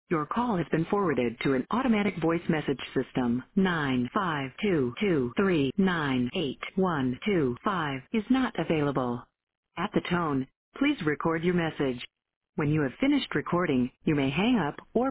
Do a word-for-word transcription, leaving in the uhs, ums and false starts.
Your call has been forwarded to an automatic voice message system. nine five two two three nine eight one two five is not available. At the tone, please record your message. When you have finished recording, you may hang up or